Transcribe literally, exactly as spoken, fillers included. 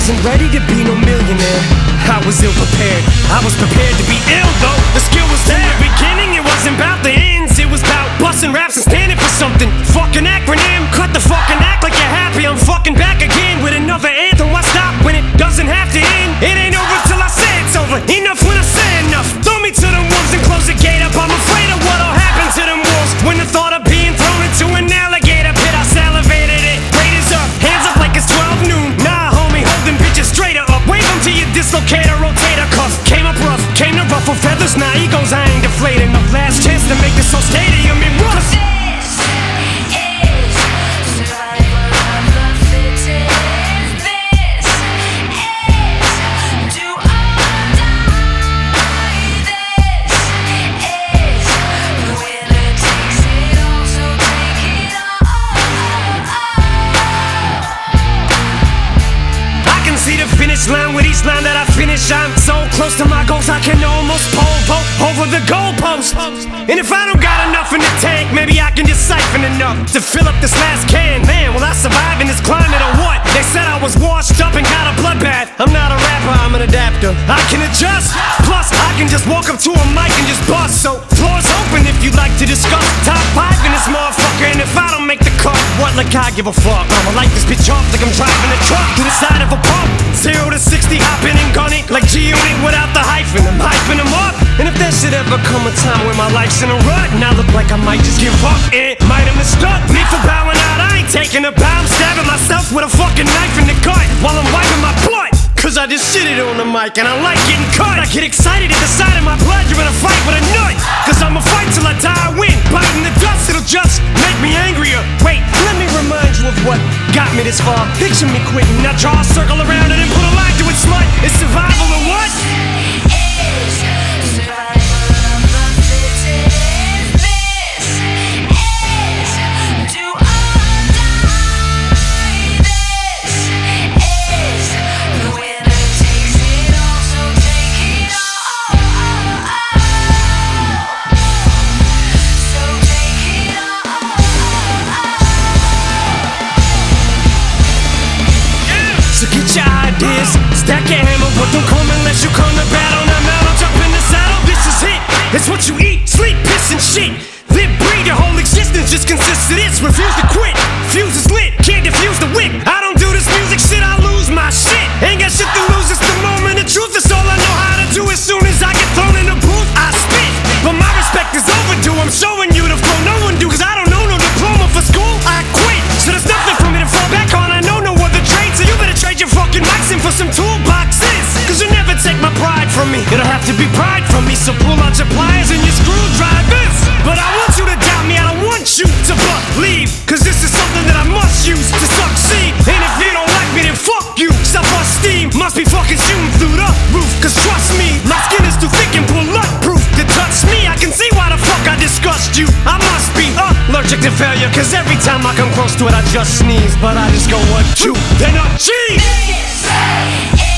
wasn't ready to be no millionaire. I was ill prepared, I was prepared to be ill though. The skill was there. In the beginning it wasn't about the ends, it was about busting raps and standing for something. Fucking acronym, cut the fucking act like you're happy. I'm fucking back again with another anthem. Why stop when it doesn't have to end? It ain't over till I say it's over. Enough when I say enough. Throw me to the wolves and close the gate up. I'm afraid of what'll happen to them wolves when the thought of being thrown into an alligator pit. I salivated it. Raiders up, hands up like it's twelve noon. Nah, homie, holding bitches straighter up. Wave them to your dislocator, rotator cuff. Came up rough, came to ruffle feathers. Now nah, egos, I ain't deflated enough. Last chance to make this whole stadium in rough. See the finish line with each line that I finish. I'm so close to my goals I can almost pole vault over the goalpost. And if I don't got enough in the tank, maybe I can just siphon enough to fill up this last can. Man, will I survive in this climate or what? They said I was washed up and got a bloodbath. I'm not a rapper, I'm an adapter. I can adjust, plus I can just walk up to a mic and just bust. So floor's open if you'd like to discuss top five in this motherfucker. And if I don't make the cut, what like I give a fuck? I'ma light this bitch off like I'm driving a truck to the side of a pump. Zero to sixty, hopping and gunning like G-Unit without the hyphen. I'm hyping them up. And if there should ever come a time where my life's in a rut and I look like I might just give up, it might have mistook me for bowing out. I ain't taking a bow, I'm stabbing myself with a fucking knife in the gut while I'm wiping my blood. Cause I just shitted on the mic and I like getting cut. I get excited at the sight of my blood. You're in a fight with a nut. Cause I'ma fight till I die, I win. Biting the dust, it'll just make me angrier. Wait, let me remind you of what got me this far. Picture me quitting, now draw a circle around it and put a line to it, smut. It's survival or what? So get your ideas, stack your hammer, but don't come unless you come to battle. Now mount, jump in the saddle, this is it. It's what you eat, sleep, piss and shit. Live, breathe, your whole existence just consists of this. Refuse to quit, fuse is lit, can't defuse the wick. I don't do this music shit, I lose my shit. Ain't got shit to lose, it's the moment of truth. It's all I know how to do. As soon as I get thrown in the booth, I spit. But my respect is overdue, I'm showing you the flow no one do. Cause I don't know no diploma for school, I quit. So there's nothing for me to fall back on, I know no other trade. So you better trade your fucking mics in for some toolboxes. Cause you'll never take my pride from me. It'll have to be pride from me. So pull out your pliers and your screwdrivers. But I want you to doubt me, I don't want you to believe. Cause this is something that I must use to succeed. And if you don't like me then fuck you. Self-esteem must be fucking shooting through the roof. Cause trust me, my skin is too thick and bulletproof to touch me. I can see why the fuck I disgust you. I must be allergic to failure. Cause every time I come close to it I just sneeze. But I just go one, two, then a G.